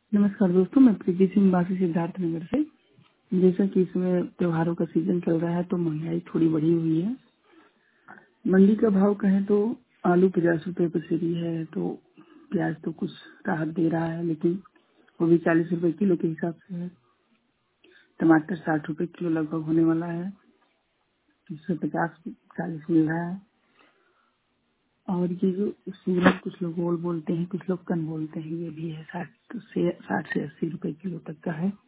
नमस्कार दोस्तों, मैं प्रीति सिंह बासी सिद्धार्थ नगर से। जैसा कि इसमें त्योहारों का सीजन चल रहा है तो महंगाई थोड़ी बढ़ी हुई है। मंडी का भाव कहें तो आलू 50 रुपए पसेरी है, तो प्याज तो कुछ राहत दे रहा है, लेकिन वो भी 40 रुपए किलो के हिसाब से है। टमाटर 60 रुपए किलो लगभग होने वाला है, जिससे 50-40 मिल रहा है। और ये जो सूरज, कुछ लोग गोल बोलते हैं, कुछ लोग कन बोलते हैं, ये भी है 60 से 80 रुपए किलो तक का है।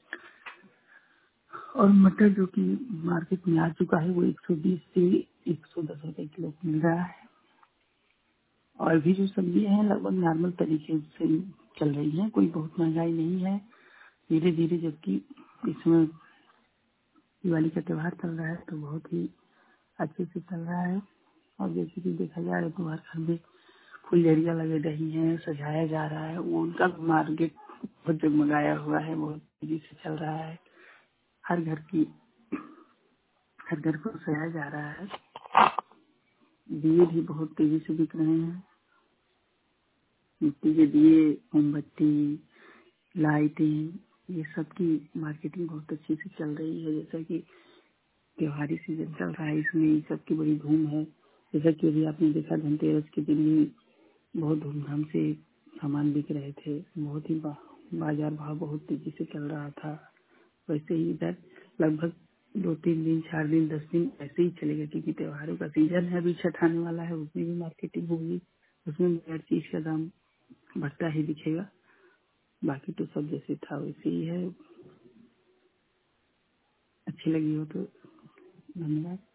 और मटर जो कि मार्केट में आ चुका है वो 120 से 110 रुपए किलो मिल रहा है। और भी जो सब्जियां हैं लगभग नॉर्मल तरीके से चल रही हैं, कोई बहुत महंगाई नहीं है। धीरे धीरे, जबकि इसमें दिवाली का त्योहार चल रहा है तो बहुत ही अच्छे से चल रहा है। और जैसे कि देखा जाए तो हर घर में फुलझड़ियाँ लगे रही हैं, सजाया जा रहा है, वो उनका मार्केट बहुत जगमगाया हुआ है, बहुत तेजी से चल रहा है। हर घर की हर घर को सजाया जा रहा है। दिए भी बहुत तेजी से बिक रहे हैं। मिट्टी के दिए, मोमबत्ती, लाइटें, ये सब की मार्केटिंग बहुत अच्छी से चल रही है। जैसा कि त्योहारी सीजन चल रहा है, इसमें ये सब की बड़ी धूम है। जैसा कि अभी आपने देखा, धनतेरस के दिन भी बहुत धूमधाम से सामान बिक रहे थे। बहुत ही बाजार भाव बहुत तेजी से चल रहा था। वैसे ही इधर लगभग 2-3 दिन, 4 दिन, 10 दिन ऐसे ही चलेगा, क्योंकि त्योहारों का सीजन है। अभी छठ आने वाला है, उसमें भी मार्केटिंग होगी, उसमें भी हर चीज का दाम बढ़ता ही दिखेगा। बाकी तो सब जैसे था वैसे ही है। अच्छी लगी हो तो धन्यवाद।